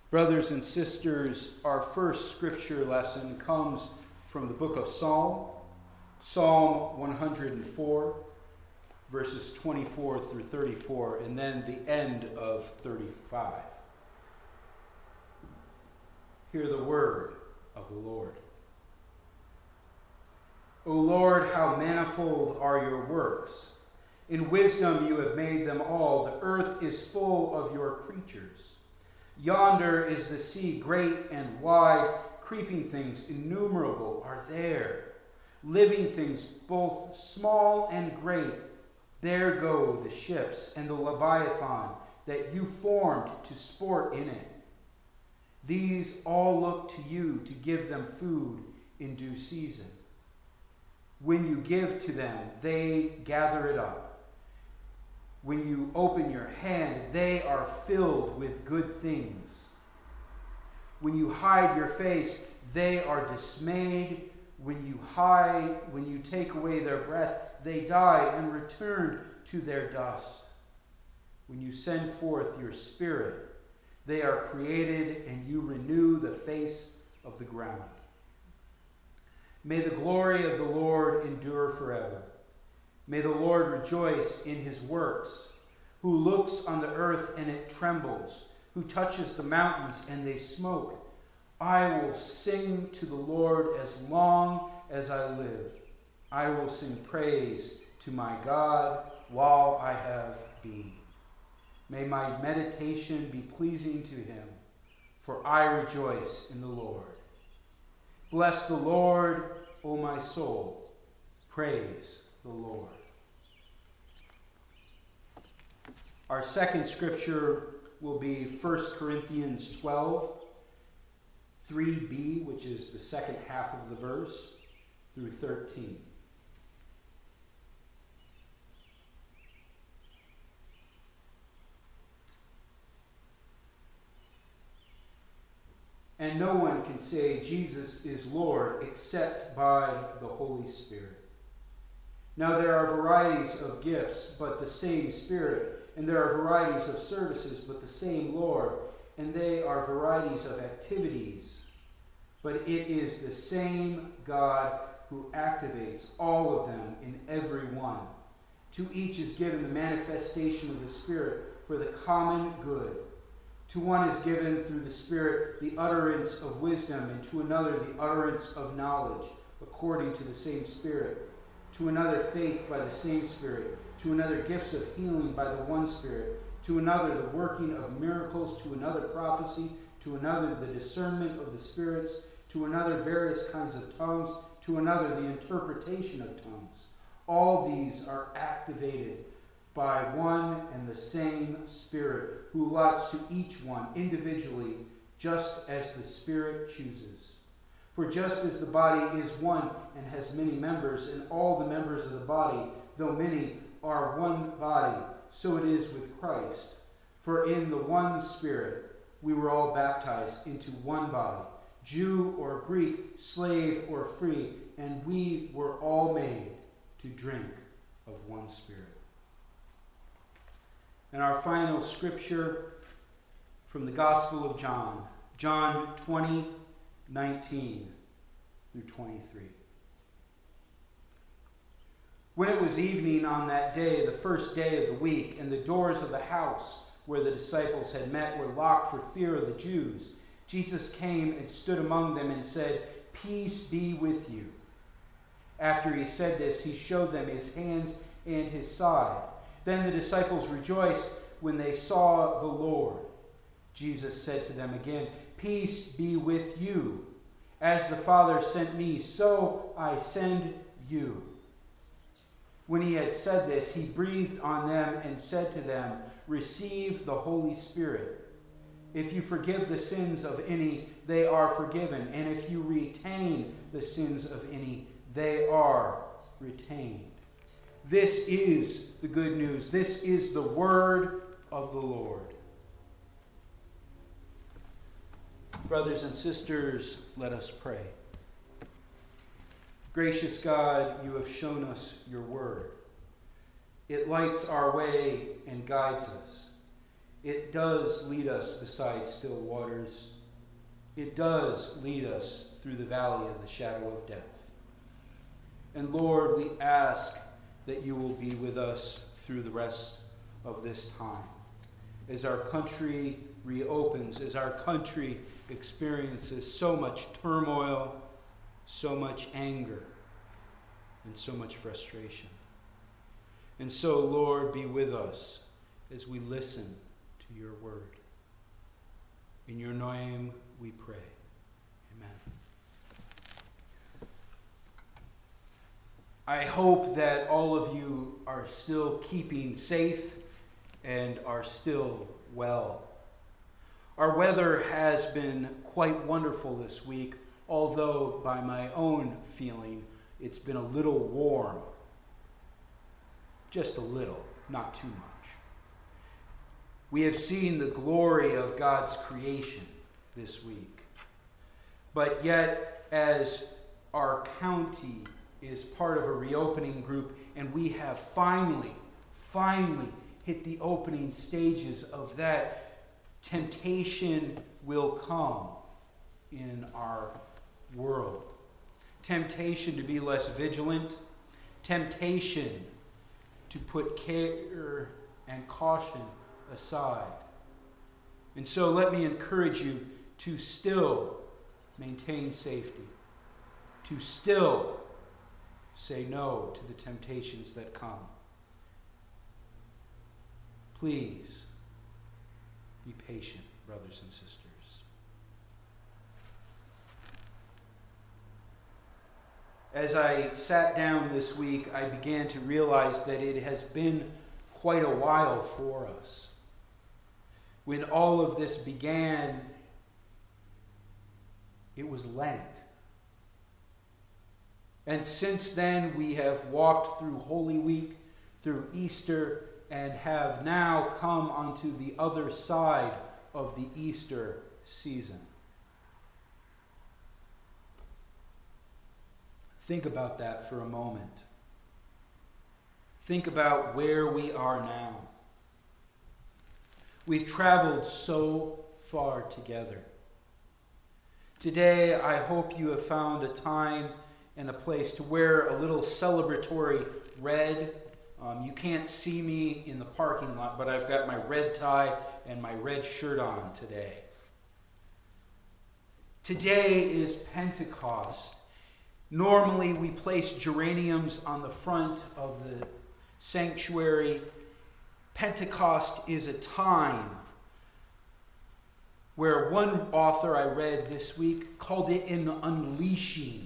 Brothers and sisters, our first scripture lesson comes from the book of Psalm 104, verses 24 through 34, and then the end of 35. Hear the word of the Lord. O Lord, how manifold are your works! In wisdom you have made them all. The earth is full of your creatures. Yonder is the sea, great and wide. Creeping things innumerable are there. Living things both small and great. There go the ships and the Leviathan that you formed to sport in it. These all look to you to give them food in due season. When you give to them, they gather it up. When you open your hand, they are filled with good things. When you hide your face, they are dismayed. When you take away their breath, they die and return to their dust. When you send forth your spirit, they are created, and you renew the face of the ground. May the glory of the Lord endure forever. May the Lord rejoice in his works, who looks on the earth and it trembles, who touches the mountains and they smoke. I will sing to the Lord as long as I live. I will sing praise to my God while I have being. May my meditation be pleasing to him, for I rejoice in the Lord. Bless the Lord, O my soul. Praise the Lord. Our second scripture will be 1 Corinthians 12, 3b, which is the second half of the verse, through 13. And no one can say Jesus is Lord except by the Holy Spirit. Now there are varieties of gifts, but the same Spirit. And there are varieties of services, but the same Lord. And they are varieties of activities, but it is the same God who activates all of them in every one. To each is given the manifestation of the Spirit for the common good. To one is given through the Spirit the utterance of wisdom, and to another the utterance of knowledge, according to the same Spirit. To another faith by the same Spirit. To another gifts of healing by the one Spirit. To another the working of miracles. To another prophecy. To another the discernment of the spirits. To another various kinds of tongues. To another the interpretation of tongues. All these are activated by one and the same Spirit, who allots to each one individually, just as the Spirit chooses. For just as the body is one and has many members, and all the members of the body, though many, are one body, so it is with Christ. For in the one Spirit we were all baptized into one body, Jew or Greek, slave or free, and we were all made to drink of one Spirit. And our final scripture from the Gospel of John, John 20, 19 through 23. When it was evening on that day, the first day of the week, and the doors of the house where the disciples had met were locked for fear of the Jews, Jesus came and stood among them and said, "Peace be with you." After he said this, he showed them his hands and his side. Then the disciples rejoiced when they saw the Lord. Jesus said to them again, "Peace be with you. As the Father sent me, so I send you." When he had said this, he breathed on them and said to them, "Receive the Holy Spirit. If you forgive the sins of any, they are forgiven. And if you retain the sins of any, they are retained." This is the good news. This is the word of the Lord. Brothers and sisters, let us pray. Gracious God, you have shown us your word. It lights our way and guides us. it does lead us beside still waters. It does lead us through the valley of the shadow of death. And Lord, we ask that you will be with us through the rest of this time. As our country reopens, as our country experiences so much turmoil, so much anger, and so much frustration. And so, Lord, be with us as we listen to your word. In your name we pray. Amen. I hope that all of you are still keeping safe and are still well. Our weather has been quite wonderful this week, although by my own feeling, it's been a little warm. Just a little, not too much. We have seen the glory of God's creation this week. But yet, as our county is part of a reopening group, and we have finally hit the opening stages of that, temptation will come in our world. Temptation to be less vigilant. Temptation to put care and caution aside. And so let me encourage you to still maintain safety. To still say no to the temptations that come. Please be patient, brothers and sisters. As I sat down this week, I began to realize that it has been quite a while for us. When all of this began, it was Lent. And since then, we have walked through Holy Week, through Easter, and have now come onto the other side of the Easter season. Think about that for a moment. Think about where we are now. We've traveled so far together. Today, I hope you have found a time and a place to wear a little celebratory red. You can't see me in the parking lot, but I've got my red tie and my red shirt on today. Today is Pentecost. Normally, we place geraniums on the front of the sanctuary. Pentecost is a time where one author I read this week called it an unleashing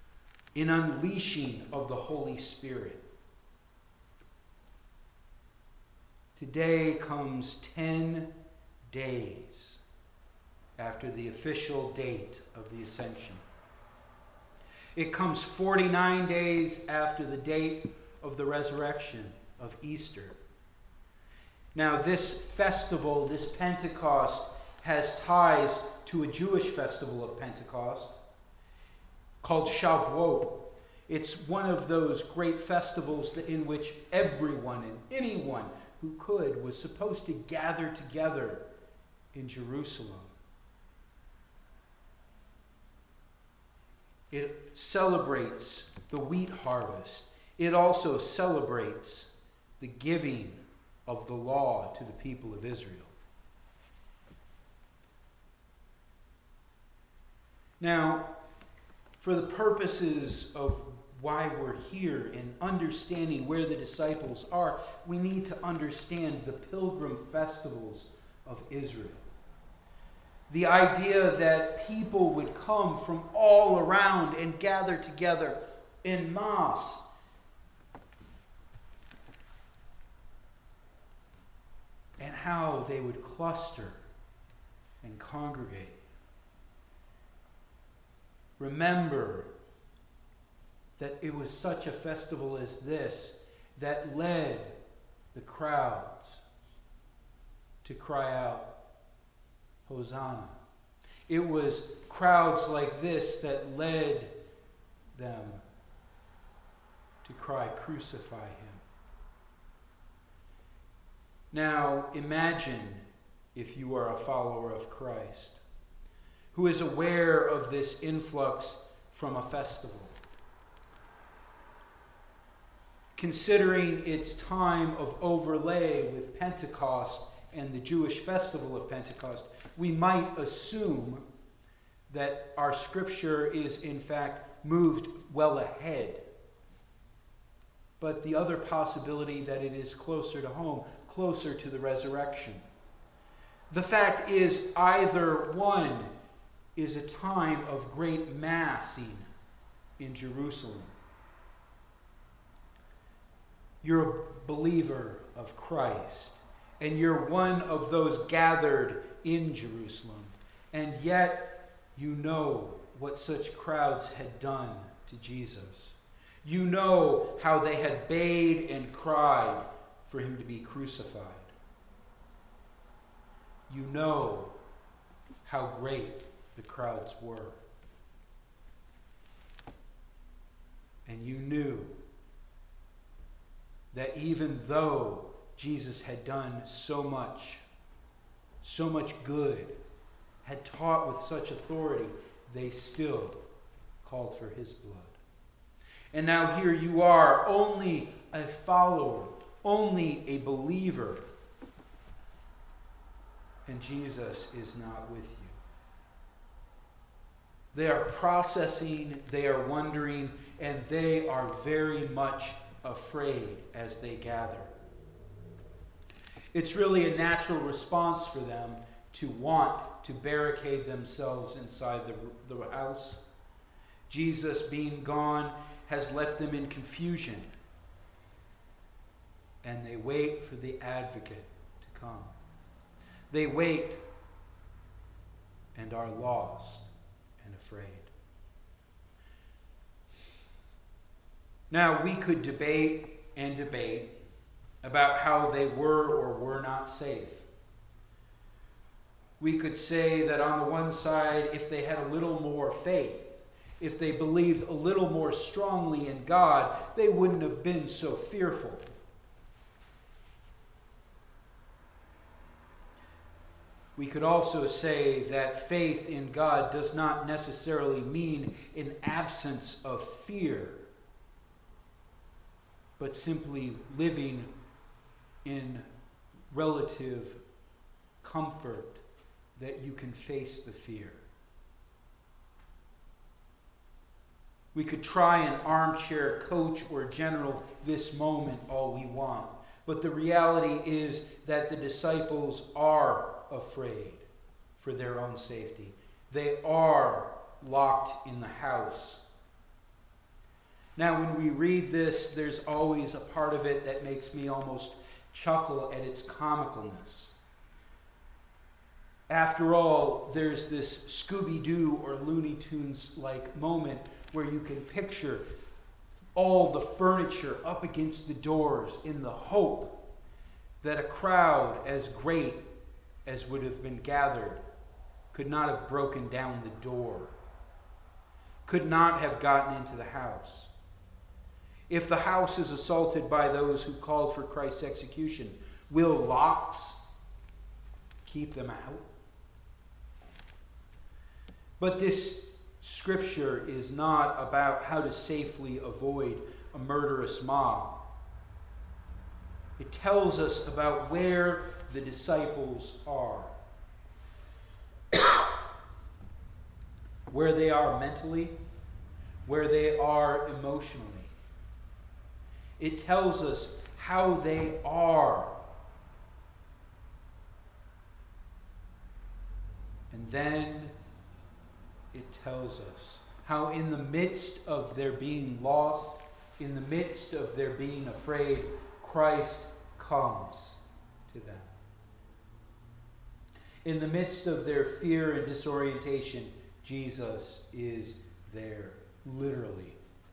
of the Holy Spirit. Today comes 10 days after the official date of the Ascension. It comes 49 days after the date of the resurrection of Easter. Now, this festival, this Pentecost, has ties to a Jewish festival of Pentecost called Shavuot. It's one of those great festivals in which everyone and anyone who could was supposed to gather together in Jerusalem. It celebrates the wheat harvest. It also celebrates the giving of the law to the people of Israel. Now, for the purposes of why we're here and understanding where the disciples are, we need to understand the pilgrim festivals of Israel. The idea that people would come from all around and gather together en masse. And how they would cluster and congregate. Remember that it was such a festival as this that led the crowds to cry out, Hosanna. It was crowds like this that led them to cry, crucify him. Now, imagine if you are a follower of Christ, who is aware of this influx from a festival. Considering its time of overlay with Pentecost and the Jewish festival of Pentecost, we might assume that our scripture is in fact moved well ahead. But the other possibility that it is closer to home, closer to the resurrection. The fact is, either one is a time of great massing in Jerusalem. You're a believer of Christ, and you're one of those gathered in Jerusalem, and yet you know what such crowds had done to Jesus. You know how they had bayed and cried for him to be crucified. You know how great the crowds were. And you knew that even though Jesus had done so much good, had taught with such authority, they still called for his blood. And now here you are, only a follower, only a believer, and Jesus is not with you. They are processing, they are wondering, and they are very much afraid as they gather. It's really a natural response for them to want to barricade themselves inside the house. Jesus being gone has left them in confusion, and they wait for the advocate to come. They wait and are lost and afraid. Now, we could debate and debate about how they were or were not safe. We could say that on the one side, if they had a little more faith, if they believed a little more strongly in God, they wouldn't have been so fearful. We could also say that faith in God does not necessarily mean an absence of fear, but simply living in relative comfort that you can face the fear. We could try and armchair coach or general this moment all we want, but the reality is that the disciples are afraid for their own safety. They are locked in the house. Now, when we read this, there's always a part of it that makes me almost chuckle at its comicalness. After all, there's this Scooby-Doo or Looney Tunes-like moment where you can picture all the furniture up against the doors in the hope that a crowd as great as would have been gathered could not have broken down the door, could not have gotten into the house. If the house is assaulted by those who called for Christ's execution, will locks keep them out? But this scripture is not about how to safely avoid a murderous mob. It tells us about where the disciples are. Where they are mentally, where they are emotionally. It tells us how they are. And then it tells us how in the midst of their being lost, in the midst of their being afraid, Christ comes to them. In the midst of their fear and disorientation, Jesus is there, literally.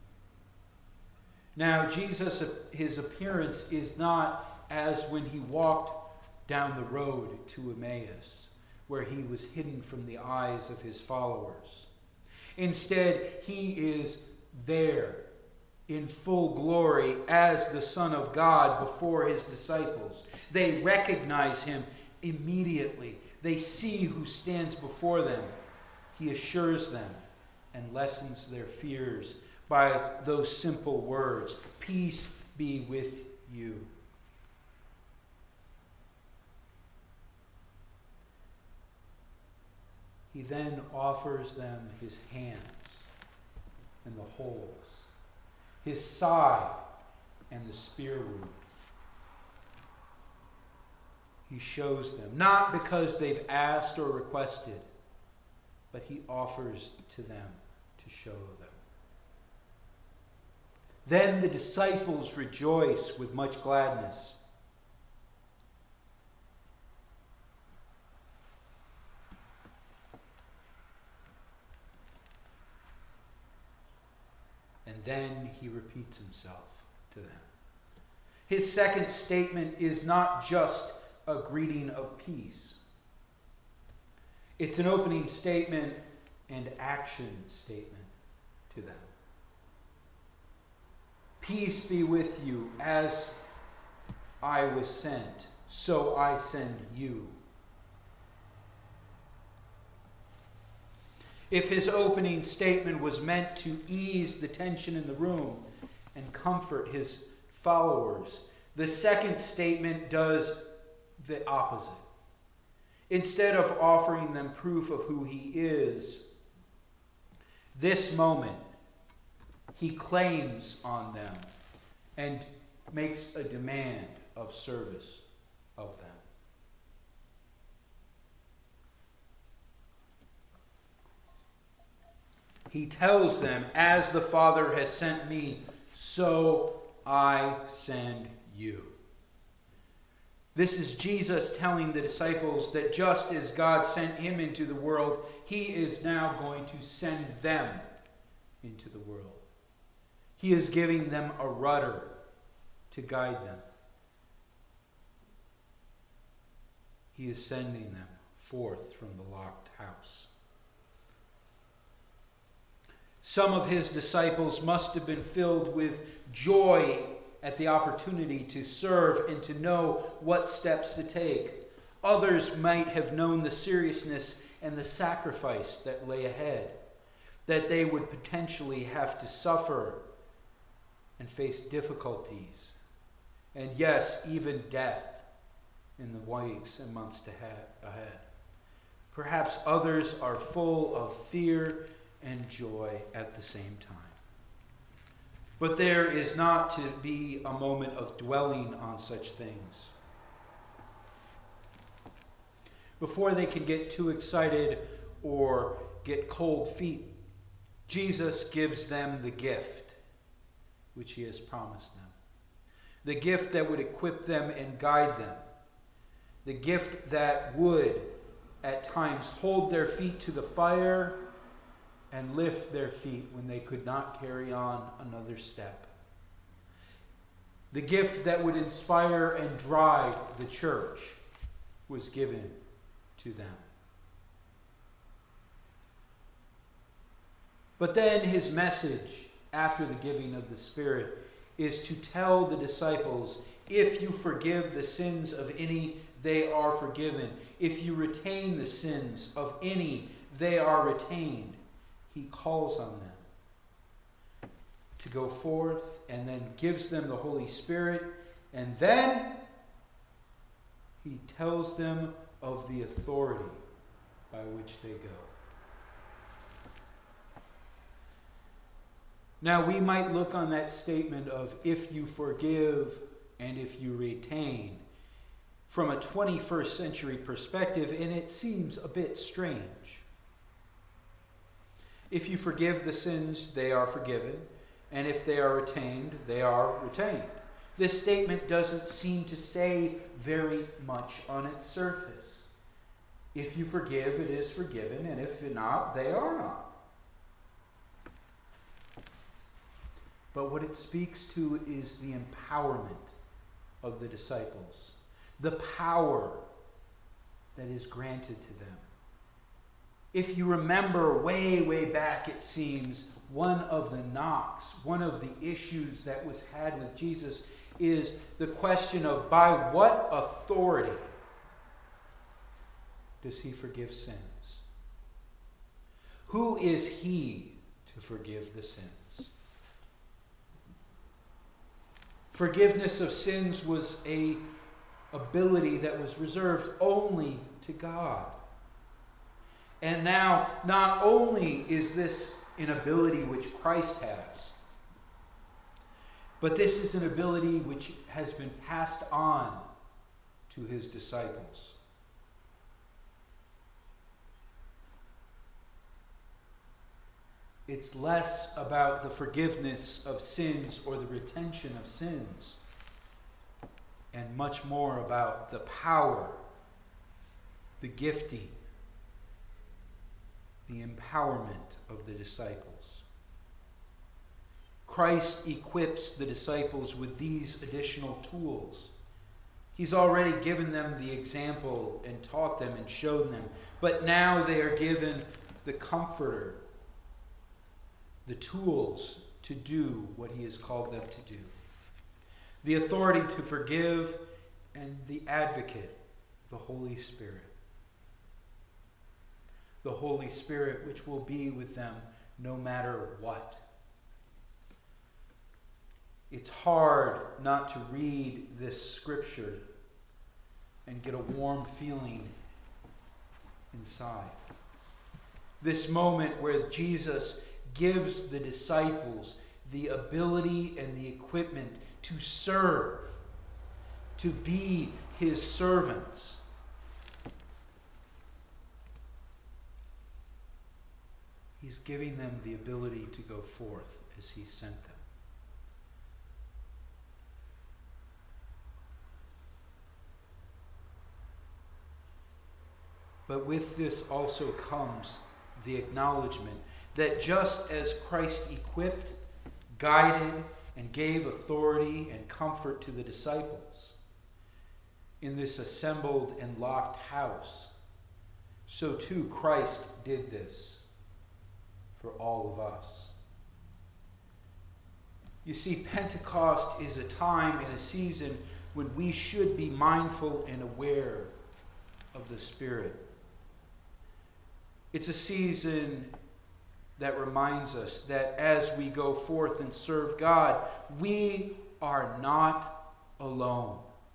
Now, Jesus, his appearance is not as when he walked down the road to Emmaus, where he was hidden from the eyes of his followers. Instead, he is there in full glory as the Son of God before his disciples. They recognize him immediately they see who stands before them. He assures them and lessens their fears by those simple words, "Peace be with you." He then offers them his hands and the holes, his side and the spear wound. He shows them, not because they've asked or requested, but he offers to them to show them. Then the disciples rejoice with much gladness. And then he repeats himself to them. His second statement is not just a greeting of peace. It's an opening statement and action statement to them. Peace be with you. As I was sent, so I send you. If his opening statement was meant to ease the tension in the room and comfort his followers, the second statement does the opposite. Instead of offering them proof of who he is, this moment he claims on them and makes a demand of service of them. He tells them, "As the Father has sent me, so I send you." This is Jesus telling the disciples that just as God sent him into the world, he is now going to send them into the world. He is giving them a rudder to guide them. He is sending them forth from the locked house. Some of his disciples must have been filled with joy at the opportunity to serve and to know what steps to take. Others might have known the seriousness and the sacrifice that lay ahead, that they would potentially have to suffer and face difficulties, and yes, even death in the weeks and months ahead. Perhaps others are full of fear and joy at the same time. But there is not to be a moment of dwelling on such things. Before they can get too excited or get cold feet, Jesus gives them the gift which he has promised them. The gift that would equip them and guide them. The gift that would, at times, hold their feet to the fire and lift their feet when they could not carry on another step. The gift that would inspire and drive the church was given to them. But then his message after the giving of the Spirit is to tell the disciples, if you forgive the sins of any, they are forgiven. If you retain the sins of any, they are retained. He calls on them to go forth and then gives them the Holy Spirit. And then he tells them of the authority by which they go. Now, we might look on that statement of if you forgive and if you retain from a 21st century perspective, and it seems a bit strange. If you forgive the sins, they are forgiven, and if they are retained, they are retained. This statement doesn't seem to say very much on its surface. If you forgive, it is forgiven, and if not, they are not. But what it speaks to is the empowerment of the disciples, the power that is granted to them. If you remember way back, it seems, one of the knocks, one of the issues that was had with Jesus is the question of by what authority does he forgive sins? Who is he to forgive the sins? Forgiveness of sins was an ability that was reserved only to God. And now, not only is this an ability which Christ has, but this is an ability which has been passed on to his disciples. It's less about the forgiveness of sins or the retention of sins, and much more about the power, the gifting, the empowerment of the disciples. Christ equips the disciples with these additional tools. He's already given them the example and taught them and shown them, but now they are given the Comforter, the tools to do what he has called them to do. The authority to forgive and the advocate, the Holy Spirit. The Holy Spirit which will be with them no matter what. It's hard not to read this scripture and get a warm feeling inside. This moment where Jesus gives the disciples the ability and the equipment to serve, to be his servants. He's giving them the ability to go forth as he sent them. But with this also comes the acknowledgement that just as Christ equipped, guided, and gave authority and comfort to the disciples in this assembled and locked house, so too Christ did this for all of us. You see, Pentecost is a time and a season when we should be mindful and aware of the Spirit. It's a season that reminds us that as we go forth and serve God, we are not alone.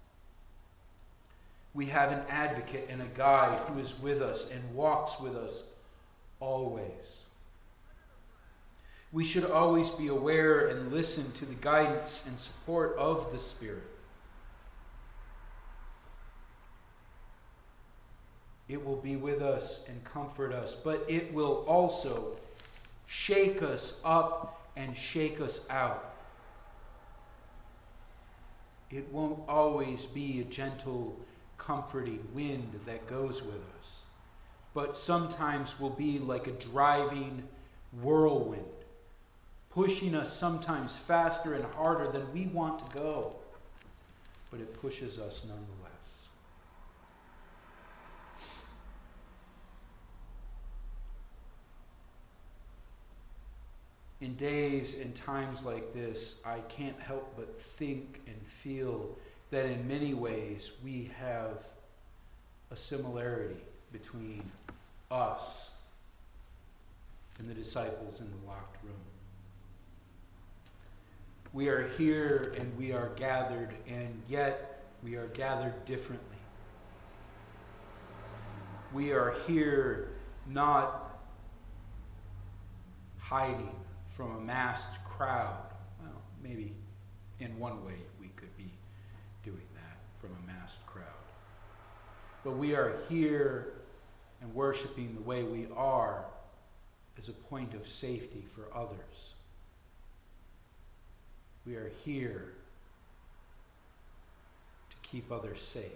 We have an advocate and a guide who is with us and walks with us always. We should always be aware and listen to the guidance and support of the Spirit. It will be with us and comfort us, but it will also shake us up and shake us out. It won't always be a gentle, comforting wind that goes with us, but sometimes will be like a driving whirlwind, pushing us sometimes faster and harder than we want to go, but it pushes us nonetheless. In days and times like this, I can't help but think and feel that in many ways we have a similarity between us and the disciples in the locked room. We are here and we are gathered, and yet we are gathered differently. We are here not hiding from a massed crowd. Well, maybe in one way we could be doing that, from a massed crowd. But we are here and worshiping the way we are as a point of safety for others. We are here to keep others safe.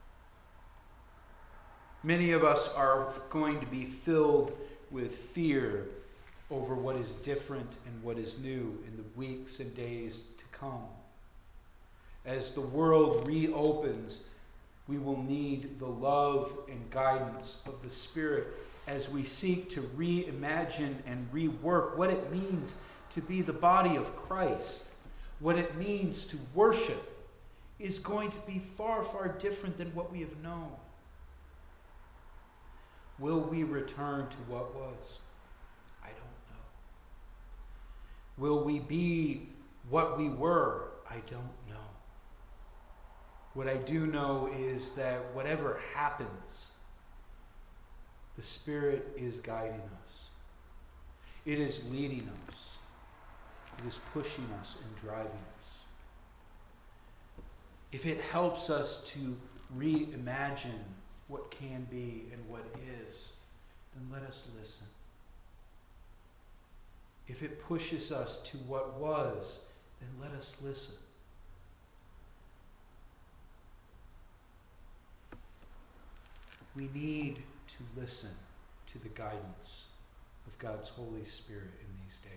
Many of us are going to be filled with fear over what is different and what is new in the weeks and days to come. As the world reopens, we will need the love and guidance of the Spirit as we seek to reimagine and rework what it means to be the body of Christ. What it means to worship is going to be far, far different than what we have known. Will we return to what was? I don't know. Will we be what we were? I don't know. What I do know is that whatever happens, the Spirit is guiding us. It is leading us. It is pushing us and driving us. If it helps us to reimagine what can be and what is, then let us listen. If it pushes us to what was, then let us listen. We need to listen to the guidance of God's Holy Spirit in these days.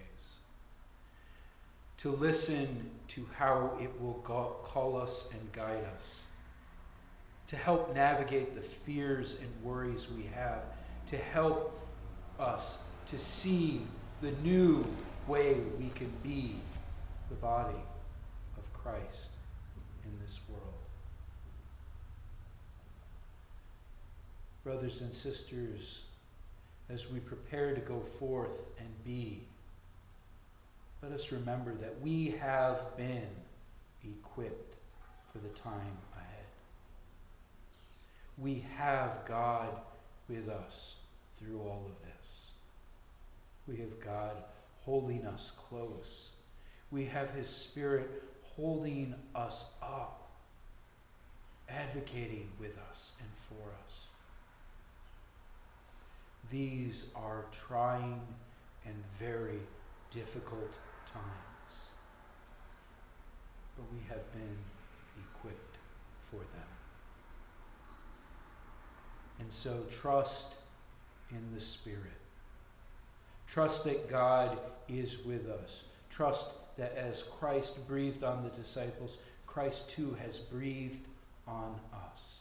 To listen to how it will call us and guide us. To help navigate the fears and worries we have. To help us to see the new way we can be the body of Christ in this world. Brothers and sisters, as we prepare to go forth and be, let us remember that we have been equipped for the time ahead. We have God with us through all of this. We have God holding us close. We have His Spirit holding us up, advocating with us and for us. These are trying and very difficult times, but we have been equipped for them. And so trust in the Spirit. Trust that God is with us. Trust that as Christ breathed on the disciples, Christ too has breathed on us.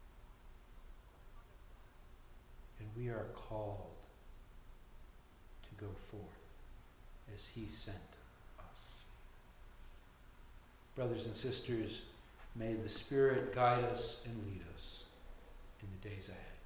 And we are called to go forth as He sent us. Brothers and sisters, may the Spirit guide us and lead us in the days ahead.